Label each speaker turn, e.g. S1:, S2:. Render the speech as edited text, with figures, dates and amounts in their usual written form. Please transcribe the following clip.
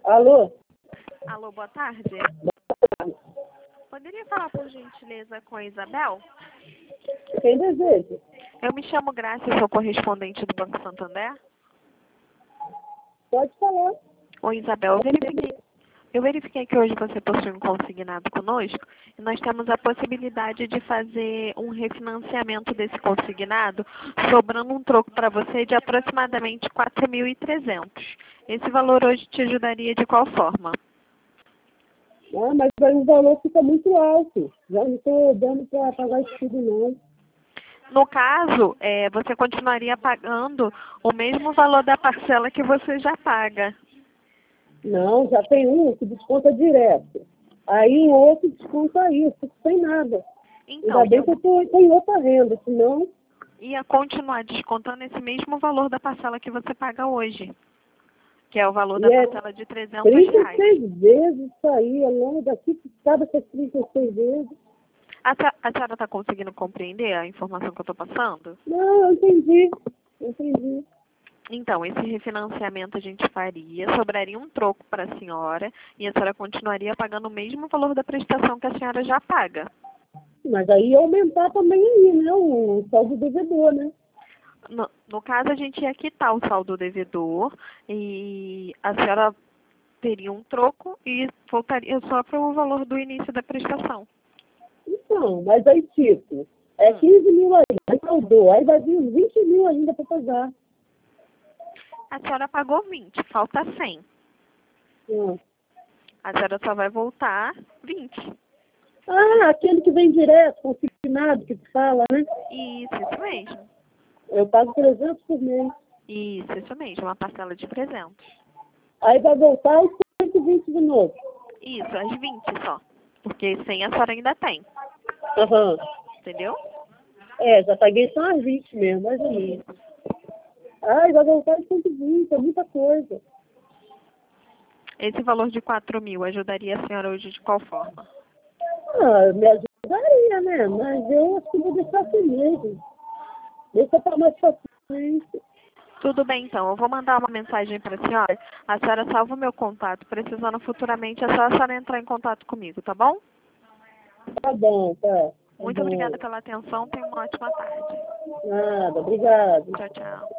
S1: Alô?
S2: Alô, boa tarde. Poderia falar, por gentileza, com a Isabel?
S1: Quem deseja?
S2: Eu me chamo Graça e sou correspondente do Banco Santander.
S1: Pode falar.
S2: Oi, Isabel. Eu verifiquei que hoje você possui um consignado conosco e nós temos a possibilidade de fazer um refinanciamento desse consignado, sobrando um troco para você de aproximadamente 4.300. Esse valor hoje te ajudaria de qual forma?
S1: Ah, mas aí o valor fica muito alto. Já não estou dando para pagar isso tudo, não.
S2: No caso, você continuaria pagando o mesmo valor da parcela que você já paga.
S1: Não, já tem um que desconta direto. Aí o outro desconta isso, sem nada.
S2: Então,
S1: Ainda bem que eu estou em outra renda, senão...
S2: ia continuar descontando esse mesmo valor da parcela que você paga hoje, que é o valor da parcela de R$300.
S1: 36 vezes isso aí, é longe daqui que cada essas 36 vezes.
S2: A senhora está conseguindo compreender a informação que eu estou passando?
S1: Não, eu entendi. Entendi.
S2: Então, esse refinanciamento a gente faria, sobraria um troco para a senhora e a senhora continuaria pagando o mesmo valor da prestação que a senhora já paga.
S1: Mas aí ia aumentar também aí, né? O saldo devedor, né?
S2: No caso, a gente ia quitar o saldo devedor e a senhora teria um troco e voltaria só para o valor do início da prestação.
S1: Então, mas aí, tipo, é 15 mil aí, aí saldou, aí vai vir uns 20 mil ainda para pagar.
S2: A senhora pagou 20, falta 100. A senhora só vai voltar 20.
S1: Ah, aquele que vem direto, consignado, que se fala, né?
S2: Isso mesmo.
S1: Eu pago 300 por mês.
S2: Isso mesmo, uma parcela de 300.
S1: Aí vai voltar os 120 de novo.
S2: Isso, as 20 só. Porque 100 a senhora ainda tem.
S1: Aham.
S2: Entendeu?
S1: É, já paguei só as 20 mesmo, mais ou menos. Ai, vai voltar os 120, é muita coisa.
S2: Esse valor de 4.000 ajudaria a senhora hoje de qual forma?
S1: Ah, me ajudaria, né? Mas eu acho que vou deixar assim mesmo. Deixa para mais paciência.
S2: Tudo bem, então. Eu vou mandar uma mensagem para a senhora. A senhora salva o meu contato. Precisando futuramente, é só a senhora entrar em contato comigo, tá bom?
S1: Tá bom, tá.
S2: Muito obrigada pela atenção. Tenha uma ótima tarde.
S1: Nada, obrigado.
S2: Tchau, tchau.